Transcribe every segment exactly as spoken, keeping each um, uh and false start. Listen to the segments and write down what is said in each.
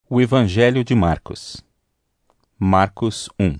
O Evangelho de Marcos. Marcos um.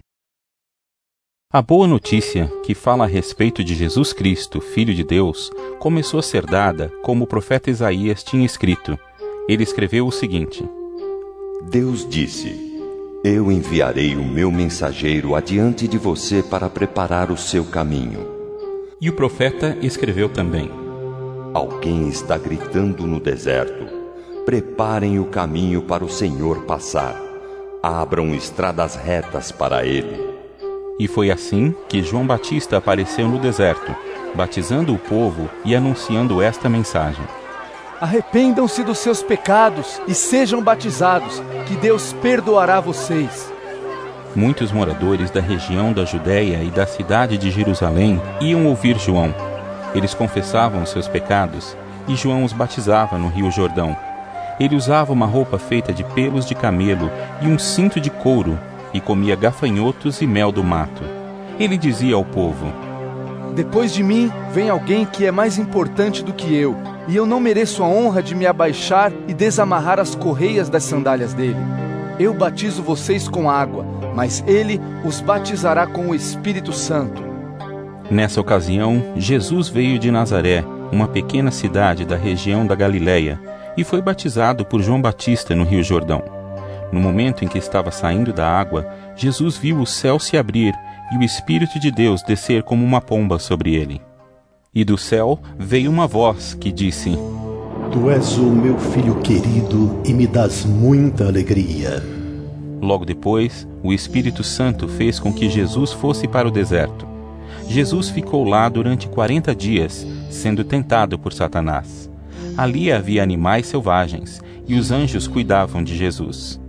A boa notícia, que fala a respeito de Jesus Cristo, Filho de Deus, começou a ser dada como o profeta Isaías tinha escrito. Ele escreveu o seguinte: Deus disse: Eu enviarei o meu mensageiro adiante de você para preparar o seu caminho. E o profeta escreveu também: Alguém está gritando no deserto: Preparem o caminho para o Senhor passar. Abram estradas retas para ele. E foi assim que João Batista apareceu no deserto, batizando o povo e anunciando esta mensagem: Arrependam-se dos seus pecados e sejam batizados, que Deus perdoará vocês. Muitos moradores da região da Judéia e da cidade de Jerusalém iam ouvir João. Eles confessavam os seus pecados e João os batizava no Rio Jordão. Ele usava uma roupa feita de pelos de camelo e um cinto de couro, e comia gafanhotos e mel do mato. Ele dizia ao povo: Depois de mim vem alguém que é mais importante do que eu, e eu não mereço a honra de me abaixar e desamarrar as correias das sandálias dele. Eu batizo vocês com água, mas ele os batizará com o Espírito Santo. Nessa ocasião, Jesus veio de Nazaré, uma pequena cidade da região da Galileia, e foi batizado por João Batista no Rio Jordão. No momento em que estava saindo da água, Jesus viu o céu se abrir e o Espírito de Deus descer como uma pomba sobre ele. E do céu veio uma voz que disse: Tu és o meu filho querido e me dás muita alegria. Logo depois, o Espírito Santo fez com que Jesus fosse para o deserto. Jesus ficou lá durante quarenta dias, sendo tentado por Satanás. Ali havia animais selvagens, e os anjos cuidavam de Jesus.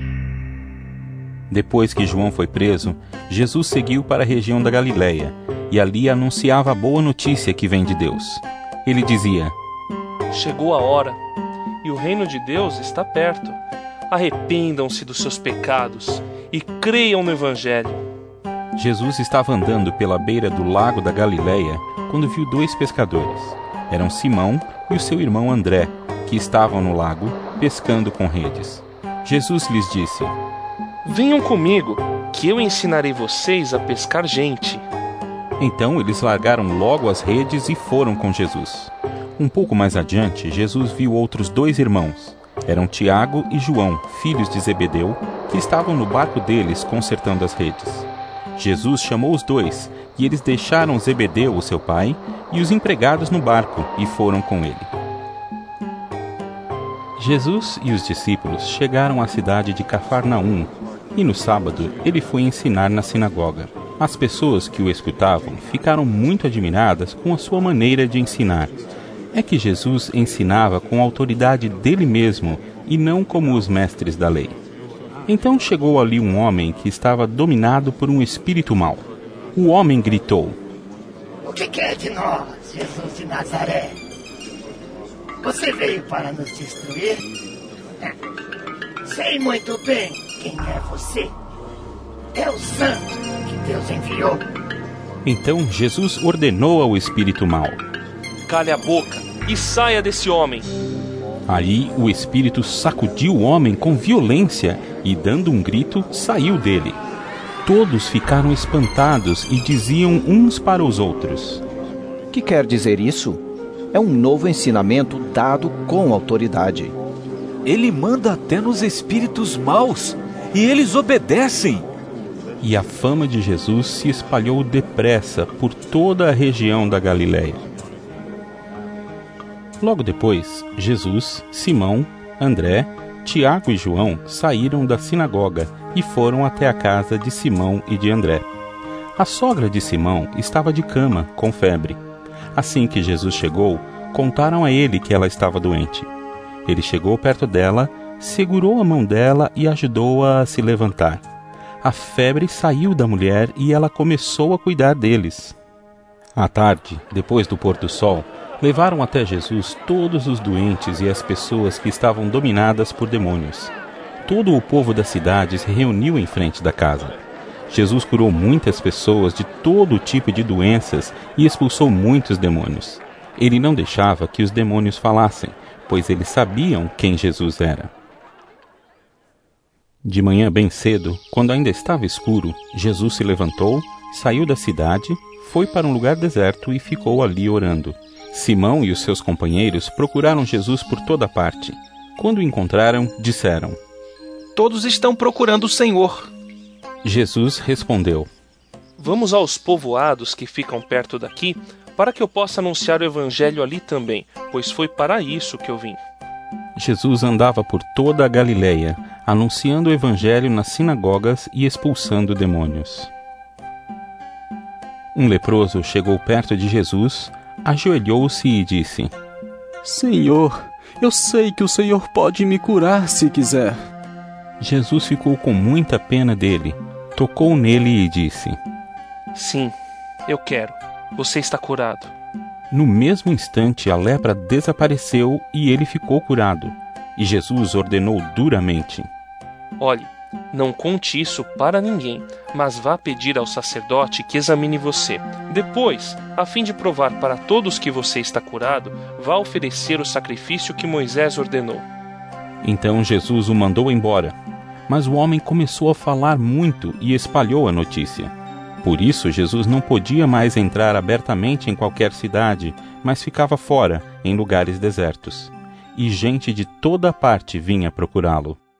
Depois que João foi preso, Jesus seguiu para a região da Galileia, e ali anunciava a boa notícia que vem de Deus. Ele dizia: Chegou a hora, e o reino de Deus está perto. Arrependam-se dos seus pecados e creiam no Evangelho. Jesus estava andando pela beira do lago da Galileia quando viu dois pescadores. Eram Simão e o seu irmão André, que estavam no lago, pescando com redes. Jesus lhes disse: Venham comigo, que eu ensinarei vocês a pescar gente. Então eles largaram logo as redes e foram com Jesus. Um pouco mais adiante, Jesus viu outros dois irmãos. Eram Tiago e João, filhos de Zebedeu, que estavam no barco deles consertando as redes. Jesus chamou os dois, e eles deixaram Zebedeu, o seu pai, e os empregados no barco, e foram com ele. Jesus e os discípulos chegaram à cidade de Cafarnaum, e no sábado ele foi ensinar na sinagoga. As pessoas que o escutavam ficaram muito admiradas com a sua maneira de ensinar. É que Jesus ensinava com a autoridade dele mesmo, e não como os mestres da lei. Então chegou ali um homem que estava dominado por um espírito mau. O homem gritou: O que quer de nós, Jesus de Nazaré? Você veio para nos destruir? Sei muito bem quem é você. É o santo que Deus enviou. Então Jesus ordenou ao espírito mau: Cale a boca e saia desse homem. Aí o espírito sacudiu o homem com violência e, dando um grito, saiu dele. Todos ficaram espantados e diziam uns para os outros: Que quer dizer isso? É um novo ensinamento dado com autoridade. Ele manda até nos espíritos maus, e eles obedecem. E a fama de Jesus se espalhou depressa por toda a região da Galileia. Logo depois, Jesus, Simão, André, Tiago e João saíram da sinagoga e foram até a casa de Simão e de André. A sogra de Simão estava de cama, com febre. Assim que Jesus chegou, contaram a ele que ela estava doente. Ele chegou perto dela, segurou a mão dela e ajudou-a a se levantar. A febre saiu da mulher e ela começou a cuidar deles. À tarde, depois do pôr do sol, levaram até Jesus todos os doentes e as pessoas que estavam dominadas por demônios. Todo o povo da cidade se reuniu em frente da casa. Jesus curou muitas pessoas de todo tipo de doenças e expulsou muitos demônios. Ele não deixava que os demônios falassem, pois eles sabiam quem Jesus era. De manhã bem cedo, quando ainda estava escuro, Jesus se levantou, saiu da cidade, foi para um lugar deserto e ficou ali orando. Simão e os seus companheiros procuraram Jesus por toda parte. Quando o encontraram, disseram: Todos estão procurando o Senhor. Jesus respondeu: Vamos aos povoados que ficam perto daqui, para que eu possa anunciar o evangelho ali também, pois foi para isso que eu vim. Jesus andava por toda a Galileia, anunciando o evangelho nas sinagogas e expulsando demônios. Um leproso chegou perto de Jesus, ajoelhou-se e disse: Senhor, eu sei que o Senhor pode me curar se quiser. Jesus ficou com muita pena dele, tocou nele e disse: Sim, eu quero. Você está curado. No mesmo instante, a lepra desapareceu e ele ficou curado. E Jesus ordenou duramente: Olhe, não conte isso para ninguém, mas vá pedir ao sacerdote que examine você. Depois, a fim de provar para todos que você está curado, vá oferecer o sacrifício que Moisés ordenou. Então Jesus o mandou embora. Mas o homem começou a falar muito e espalhou a notícia. Por isso, Jesus não podia mais entrar abertamente em qualquer cidade, mas ficava fora, em lugares desertos. E gente de toda parte vinha procurá-lo.